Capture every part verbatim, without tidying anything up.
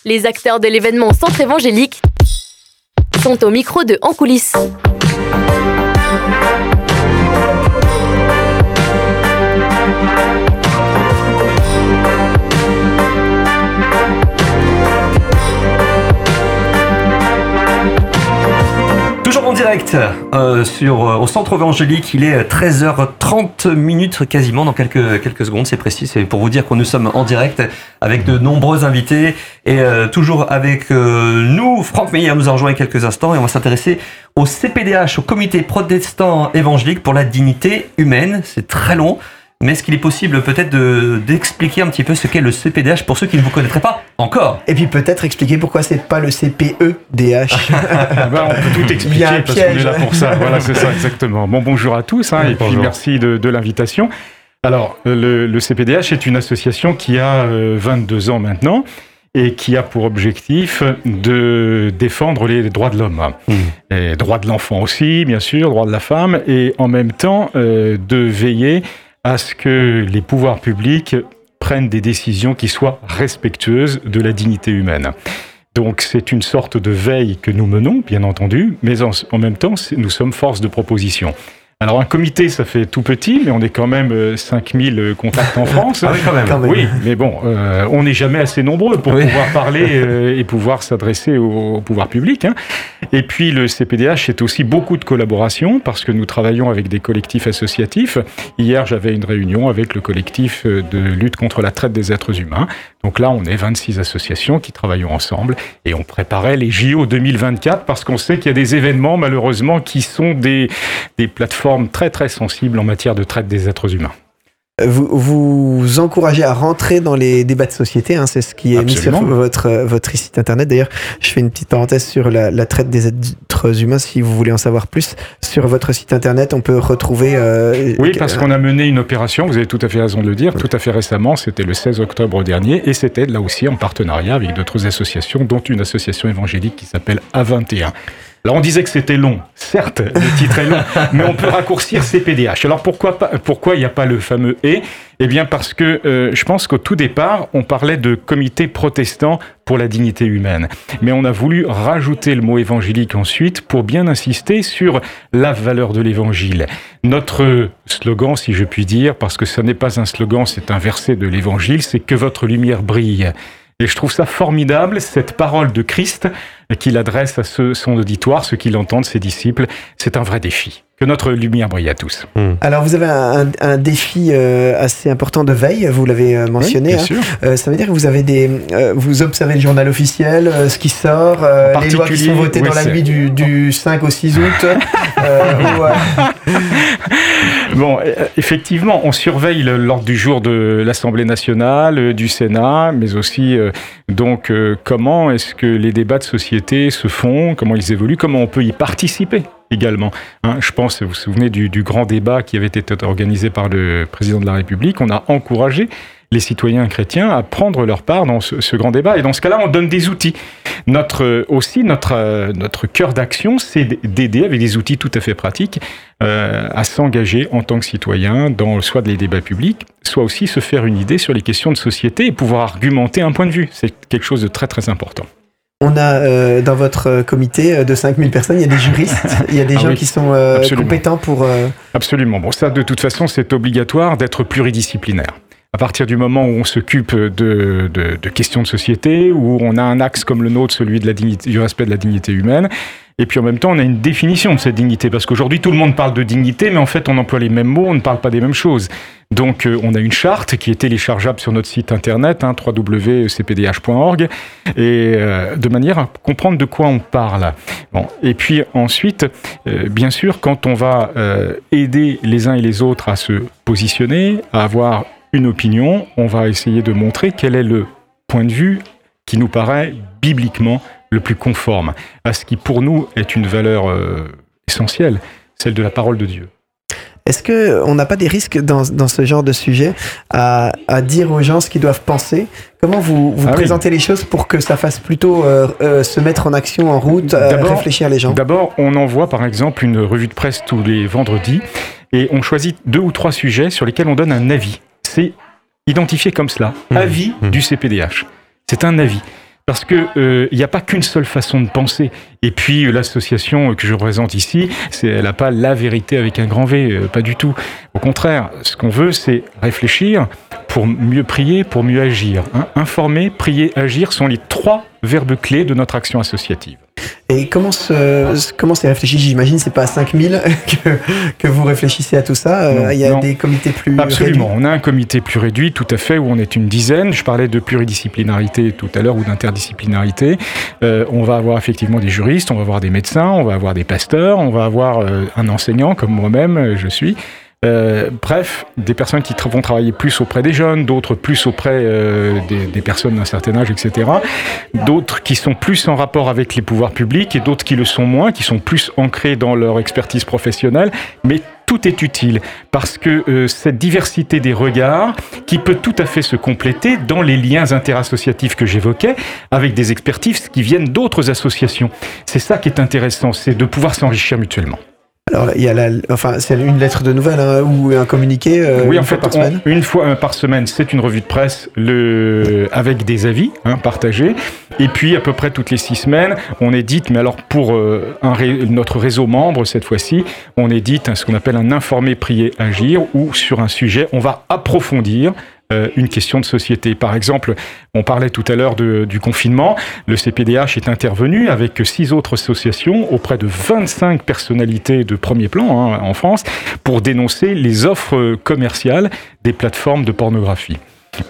Les acteurs de l'événement Centre évangélique sont au micro de En coulisses. Toujours en direct euh, sur, euh, au Centre évangélique, il est treize heures trente minutes quasiment, dans quelques, quelques secondes, c'est précis, c'est pour vous dire que nous sommes en direct avec de nombreux invités et euh, toujours avec euh, nous, Franck Meyer nous a rejoint il y a quelques instants et on va s'intéresser au C P D H, au Comité protestant évangélique pour la dignité humaine. C'est très long. Mais est-ce qu'il est possible peut-être de, d'expliquer un petit peu ce qu'est le C P D H pour ceux qui ne vous connaîtraient pas encore? Et puis peut-être expliquer pourquoi c'est pas le C P E D H. Ben, on peut tout expliquer parce qu'on est là pour ça. Voilà, c'est ça exactement. Bon, bonjour à tous hein, et bonjour. Puis merci de, de l'invitation. Alors, le, le C P D H est une association qui a euh, vingt-deux ans maintenant et qui a pour objectif de défendre les droits de l'homme. Mmh. Les droits de l'enfant aussi, bien sûr, droits de la femme, et en même temps euh, de veiller à ce que les pouvoirs publics prennent des décisions qui soient respectueuses de la dignité humaine. Donc c'est une sorte de veille que nous menons, bien entendu, mais en, en même temps, nous sommes force de proposition. Alors un comité, ça fait tout petit, mais on est quand même cinq mille contacts en France. Ah oui, quand même. Quand même. Oui, mais bon, euh, on n'est jamais assez nombreux pour oui. pouvoir parler euh, et pouvoir s'adresser au, au pouvoir public. Hein. Et puis le C P D H, c'est aussi beaucoup de collaboration, parce que nous travaillons avec des collectifs associatifs. Hier, j'avais une réunion avec le collectif de lutte contre la traite des êtres humains. Donc là, on est vingt-six associations qui travaillent ensemble et on préparait les J O deux mille vingt-quatre parce qu'on sait qu'il y a des événements, malheureusement, qui sont des, des plateformes très très sensible en matière de traite des êtres humains. Vous, vous encouragez à rentrer dans les débats de société, hein, c'est ce qui est Absolument. mis sur votre, votre site internet. D'ailleurs, je fais une petite parenthèse sur la, la traite des êtres humains. Si vous voulez en savoir plus, sur votre site internet, on peut retrouver... Euh, oui, parce qu'on a mené une opération, vous avez tout à fait raison de le dire, oui. tout à fait récemment, c'était le seize octobre dernier, et c'était là aussi en partenariat avec d'autres associations, dont une association évangélique qui s'appelle A vingt et un. Alors on disait que c'était long, certes, le titre est long, mais on peut raccourcir C P D H. Alors pourquoi pas, pourquoi il n'y a pas le fameux « et » ? Eh bien parce que euh, je pense qu'au tout départ, on parlait de comité protestant pour la dignité humaine. Mais on a voulu rajouter le mot évangélique ensuite pour bien insister sur la valeur de l'évangile. Notre slogan, si je puis dire, parce que ce n'est pas un slogan, c'est un verset de l'évangile, c'est « que votre lumière brille ». Et je trouve ça formidable, cette parole de Christ qu'il adresse à ce, son auditoire, ceux qui l'entendent, ses disciples. C'est un vrai défi. Que notre lumière brille à tous. Mmh. Alors, vous avez un, un défi euh, assez important de veille, vous l'avez euh, mentionné. Oui, bien hein. sûr. Euh, ça veut dire que vous avez des, euh, vous observez le journal officiel, euh, ce qui sort, euh, les lois qui sont votées oui, dans la nuit du, du cinq au six août. euh, où, euh... Bon, effectivement, on surveille l'ordre du jour de l'Assemblée nationale, du Sénat, mais aussi euh, donc euh, comment est-ce que les débats de société se font, comment ils évoluent, comment on peut y participer. Également. Hein, je pense, vous vous souvenez du, du grand débat qui avait été organisé par le président de la République. On a encouragé les citoyens chrétiens à prendre leur part dans ce, ce grand débat. Et dans ce cas-là, on donne des outils. Notre, aussi, notre, notre cœur d'action, c'est d'aider avec des outils tout à fait pratiques euh, à s'engager en tant que citoyen dans soit les débats publics, soit aussi se faire une idée sur les questions de société et pouvoir argumenter un point de vue. C'est quelque chose de très, très important. On a euh, dans votre comité de cinq mille personnes, il y a des juristes, il y a des ah gens oui, qui sont euh, compétents pour... Euh... Absolument. Bon, ça, de toute façon, c'est obligatoire d'être pluridisciplinaire. À partir du moment où on s'occupe de, de, de questions de société, où on a un axe comme le nôtre, celui de la dignité, du respect de la dignité humaine, et puis en même temps, on a une définition de cette dignité, parce qu'aujourd'hui, tout le monde parle de dignité, mais en fait, on emploie les mêmes mots, on ne parle pas des mêmes choses. Donc, euh, on a une charte qui est téléchargeable sur notre site internet, hein, w w w point c p d h point org, et euh, de manière à comprendre de quoi on parle. Bon, et puis ensuite, euh, bien sûr, quand on va euh, aider les uns et les autres à se positionner, à avoir une opinion, on va essayer de montrer quel est le point de vue qui nous paraît bibliquement le plus conforme à ce qui pour nous est une valeur euh, essentielle, celle de la parole de Dieu. Est-ce qu'on n'a pas des risques dans, dans ce genre de sujet à, à dire aux gens ce qu'ils doivent penser ? Comment vous, vous ah présentez oui. les choses pour que ça fasse plutôt euh, euh, se mettre en action, en route, euh, réfléchir les gens ? D'abord, on envoie par exemple une revue de presse tous les vendredis et on choisit deux ou trois sujets sur lesquels on donne un avis. C'est identifié comme cela, mmh. avis mmh. du C P D H. C'est un avis. Parce que il euh, n'y a pas qu'une seule façon de penser. Et puis l'association que je représente ici, c'est, elle n'a pas la vérité avec un grand V, euh, pas du tout. Au contraire, ce qu'on veut, c'est réfléchir pour mieux prier, pour mieux agir. Hein. Informer, prier, agir sont les trois verbes clés de notre action associative. Et comment, se, comment c'est réfléchi? J'imagine c'est pas à cinq mille que, que vous réfléchissez à tout ça. Non, il y a non. des comités plus Absolument. réduits. On a un comité plus réduit, tout à fait, où on est une dizaine. Je parlais de pluridisciplinarité tout à l'heure ou d'interdisciplinarité. Euh, on va avoir effectivement des juristes, on va avoir des médecins, on va avoir des pasteurs, on va avoir euh, un enseignant comme moi-même, je suis. Euh, bref, des personnes qui tra- vont travailler plus auprès des jeunes, d'autres plus auprès euh, des, des personnes d'un certain âge, et cetera. D'autres qui sont plus en rapport avec les pouvoirs publics et d'autres qui le sont moins, qui sont plus ancrés dans leur expertise professionnelle. Mais tout est utile parce que euh, cette diversité des regards qui peut tout à fait se compléter dans les liens interassociatifs que j'évoquais avec des expertises qui viennent d'autres associations. C'est ça qui est intéressant, c'est de pouvoir s'enrichir mutuellement. Alors, il y a la, enfin, c'est une lettre de nouvelles hein, ou un communiqué euh, oui, une en fois fait, par semaine. On, une fois par semaine, c'est une revue de presse le, avec des avis hein, partagés. Et puis, à peu près toutes les six semaines, on édite, mais alors pour euh, un, notre réseau membre, cette fois-ci, on édite hein, ce qu'on appelle un informé, prier, agir, où sur un sujet, on va approfondir Euh, une question de société. Par exemple, on parlait tout à l'heure de, du confinement. Le C P D H est intervenu avec six autres associations auprès de vingt-cinq personnalités de premier plan hein, en France pour dénoncer les offres commerciales des plateformes de pornographie.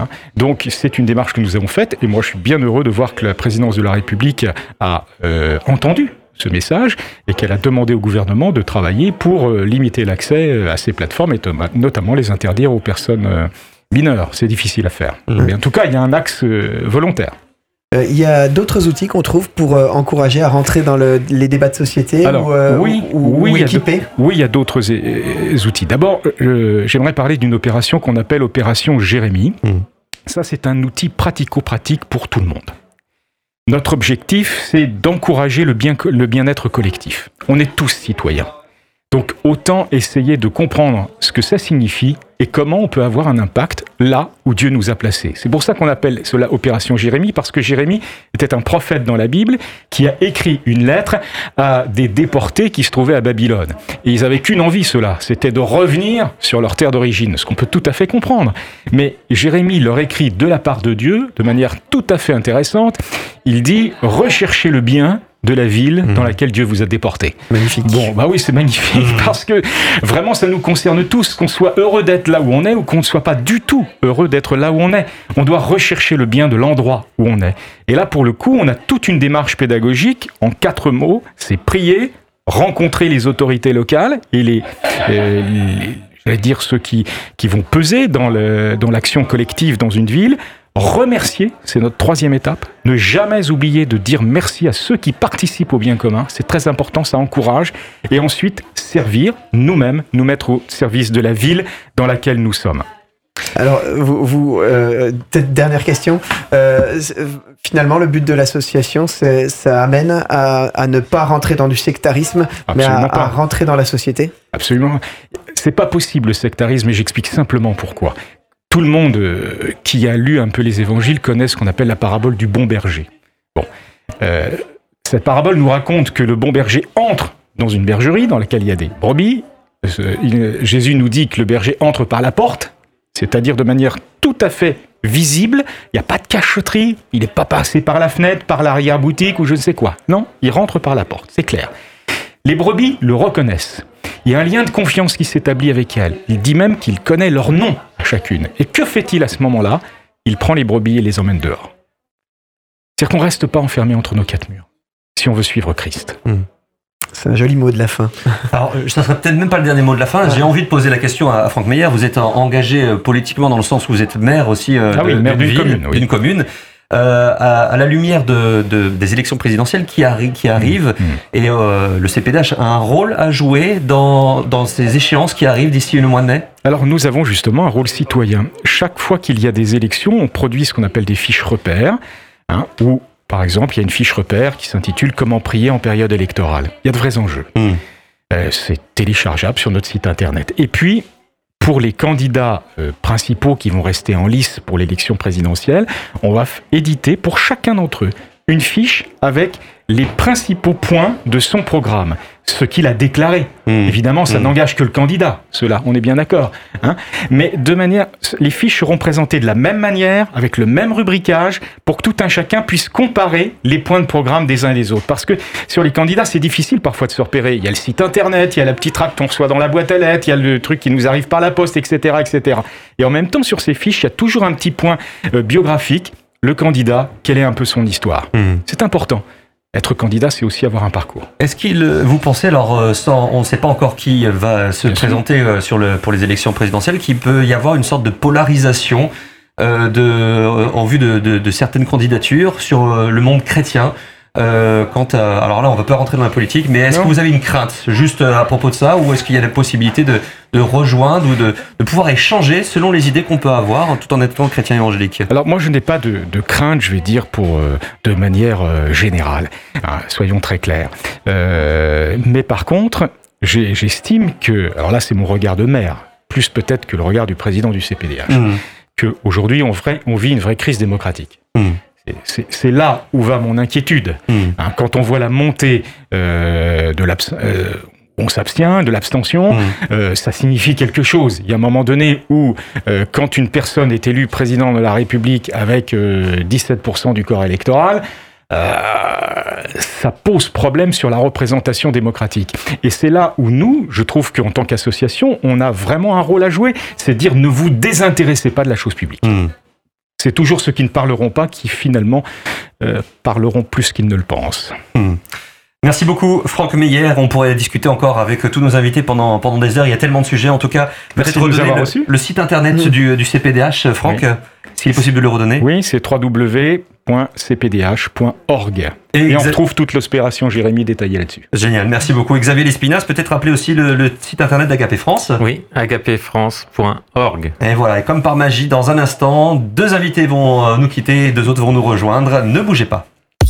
Donc c'est une démarche que nous avons faite et moi je suis bien heureux de voir que la présidence de la République a euh, entendu ce message et qu'elle a demandé au gouvernement de travailler pour euh, limiter l'accès à ces plateformes et notamment les interdire aux personnes euh, mineurs. C'est difficile à faire. Mmh. Mais en tout cas, il y a un axe euh, volontaire. Euh, il y a d'autres outils qu'on trouve pour euh, encourager à rentrer dans le, les débats de société Alors, ou, euh, oui, ou, oui, ou il équipés y a de, Oui, il y a d'autres euh, outils. D'abord, euh, j'aimerais parler d'une opération qu'on appelle opération Jérémie. Mmh. Ça, c'est un outil pratico-pratique pour tout le monde. Notre objectif, c'est d'encourager le, bien, le bien-être collectif. On est tous citoyens. Donc, autant essayer de comprendre ce que ça signifie et comment on peut avoir un impact là où Dieu nous a placés. C'est pour ça qu'on appelle cela Opération Jérémie, parce que Jérémie était un prophète dans la Bible qui a écrit une lettre à des déportés qui se trouvaient à Babylone. Et ils n'avaient qu'une envie, cela, c'était de revenir sur leur terre d'origine, ce qu'on peut tout à fait comprendre. Mais Jérémie leur écrit de la part de Dieu, de manière tout à fait intéressante, il dit « Recherchez le bien » de la ville mmh. dans laquelle Dieu vous a déporté. Magnifique. Bon, bah oui, c'est magnifique mmh. parce que vraiment, ça nous concerne tous, qu'on soit heureux d'être là où on est ou qu'on ne soit pas du tout heureux d'être là où on est. On doit rechercher le bien de l'endroit où on est. Et là, pour le coup, on a toute une démarche pédagogique en quatre mots. C'est prier, rencontrer les autorités locales et les, euh, les j'allais dire ceux qui, qui vont peser dans, le, dans l'action collective dans une ville. Remercier, c'est notre troisième étape. Ne jamais oublier de dire merci à ceux qui participent au bien commun. C'est très important, ça encourage. Et ensuite, servir nous-mêmes, nous mettre au service de la ville dans laquelle nous sommes. Alors, vous, vous euh, peut-être dernière question. Euh, finalement, le but de l'association, c'est, ça amène à, à ne pas rentrer dans du sectarisme, Absolument mais à, à rentrer dans la société. Absolument. C'est pas possible le sectarisme, et j'explique simplement pourquoi. Tout le monde euh, qui a lu un peu les évangiles connaît ce qu'on appelle la parabole du bon berger. Bon, euh, cette parabole nous raconte que le bon berger entre dans une bergerie dans laquelle il y a des brebis. Euh, il, Jésus nous dit que le berger entre par la porte, c'est-à-dire de manière tout à fait visible. Il n'y a pas de cachotterie, il n'est pas passé par la fenêtre, par l'arrière-boutique ou je ne sais quoi. Non, il rentre par la porte, c'est clair. Les brebis le reconnaissent. Il y a un lien de confiance qui s'établit avec elles. Il dit même qu'il connaît leur nom à chacune. Et que fait-il à ce moment-là ? Il prend les brebis et les emmène dehors. C'est-à-dire qu'on ne reste pas enfermé entre nos quatre murs, si on veut suivre Christ. Mmh. C'est un joli mot de la fin. Alors, ça ne serait peut-être même pas le dernier mot de la fin. Ouais. J'ai envie de poser la question à Franck Meyer. Vous êtes engagé politiquement dans le sens où vous êtes maire aussi euh, ah oui, de, maire d'une, ville, commune, oui. d'une commune. Euh, à, à la lumière de, de, des élections présidentielles qui, arri- qui arrivent, mmh. et euh, le C P D H a un rôle à jouer dans, dans ces échéances qui arrivent d'ici le mois de mai. Alors nous avons justement un rôle citoyen. Chaque fois qu'il y a des élections, on produit ce qu'on appelle des fiches repères, hein, où par exemple il y a une fiche repère qui s'intitule « Comment prier en période électorale ». Il y a de vrais enjeux. Mmh. Euh, c'est téléchargeable sur notre site internet. Et puis, pour les candidats euh, principaux qui vont rester en lice pour l'élection présidentielle, on va f- éditer pour chacun d'entre eux une fiche avec les principaux points de son programme, ce qu'il a déclaré. Mmh. Évidemment, ça mmh. n'engage que le candidat, cela, on est bien d'accord. Hein. Mais de manière, les fiches seront présentées de la même manière, avec le même rubricage, pour que tout un chacun puisse comparer les points de programme des uns et des autres. Parce que sur les candidats, c'est difficile parfois de se repérer. Il y a le site internet, il y a la petite tract qu'on reçoit dans la boîte à lettres, il y a le truc qui nous arrive par la poste, et cetera, et cetera. Et en même temps, sur ces fiches, il y a toujours un petit point euh, biographique. Le candidat, quelle est un peu son histoire. Mmh. C'est important. Être candidat, c'est aussi avoir un parcours. Est-ce qu'il, vous pensez, alors, sans, on ne sait pas encore qui va se Bien présenter sûr. sur le, pour les élections présidentielles, qu'il peut y avoir une sorte de polarisation euh, de, euh, en vue de, de, de certaines candidatures sur euh, le monde chrétien euh, quant à, alors là, on ne va pas rentrer dans la politique, mais est-ce non. que vous avez une crainte juste à propos de ça, ou est-ce qu'il y a la possibilité de, de rejoindre ou de, de pouvoir échanger selon les idées qu'on peut avoir, tout en étant chrétien évangélique? Alors moi, je n'ai pas de, de crainte, je vais dire, pour euh, de manière euh, générale. Hein, soyons très clairs. Euh, mais par contre, j'ai, j'estime que, alors là, c'est mon regard de maire, plus peut-être que le regard du président du C P D H, mmh. qu'aujourd'hui, on, on vit une vraie crise démocratique. Mmh. C'est, c'est là où va mon inquiétude. Mmh. Hein, quand on voit la montée euh, de l'abs... Euh, on s'abstient, de l'abstention, mmh. euh, ça signifie quelque chose. Il y a un moment donné où, euh, quand une personne est élue président de la République avec euh, dix-sept pour cent du corps électoral, euh, ça pose problème sur la représentation démocratique. Et c'est là où nous, je trouve qu'en tant qu'association, on a vraiment un rôle à jouer, c'est dire ne vous désintéressez pas de la chose publique. Mmh. C'est toujours ceux qui ne parleront pas qui, finalement, euh, parleront plus qu'ils ne le pensent. Mmh. Merci beaucoup, Franck Meyer. On pourrait discuter encore avec tous nos invités pendant, pendant des heures. Il y a tellement de sujets. En tout cas, peut-être redonner le, le site internet mmh. du, du C P D H, Franck, oui. s'il est possible de le redonner. Oui, c'est w w w point c p d h point org. Et, Et on retrouve toute l'opération Jérémie détaillée là-dessus. Génial, merci beaucoup. Xavier Lespinasse, peut-être rappeler aussi le, le site internet d'Agapé France. Oui, agapé france point org. Et voilà, et comme par magie, dans un instant, deux invités vont nous quitter, deux autres vont nous rejoindre. Ne bougez pas.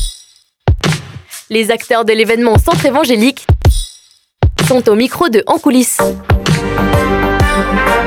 Les acteurs de l'événement Centre évangélique sont au micro de En coulisses.